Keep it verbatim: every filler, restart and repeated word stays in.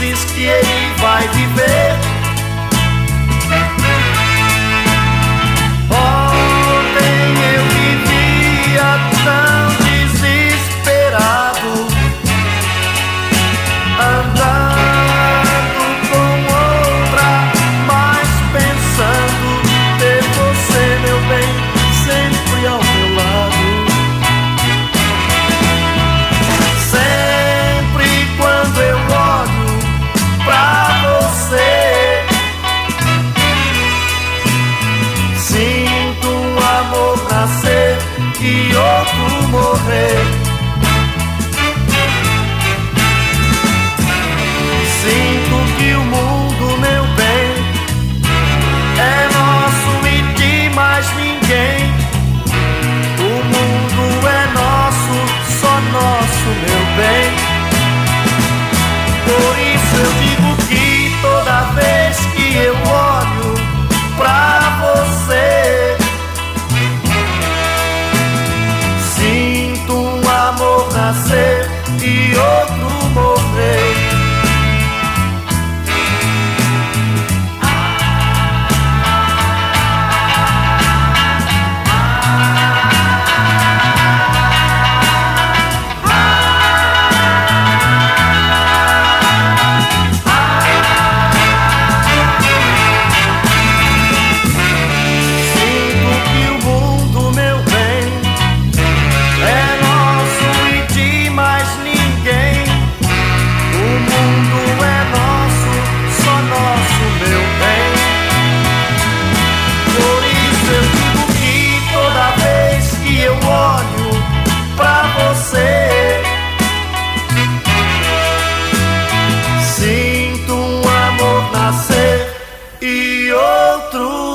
diz que ele vai viver. Ontem eu vivia tão desesperado, andando com outra, mas pensando ter você, meu bem, sempre ao meu lado. Sempre quando eu olho pra você, sinto um amor nascer e outro morrer. Sinto que o mundo, meu bem, é nosso e de mais ninguém. O mundo é nosso, só nosso, meu bem. Por isso eu digo que toda vez que eu olho pra você, sinto um amor nascer e outro morrer. Sinto um amor nascer e outro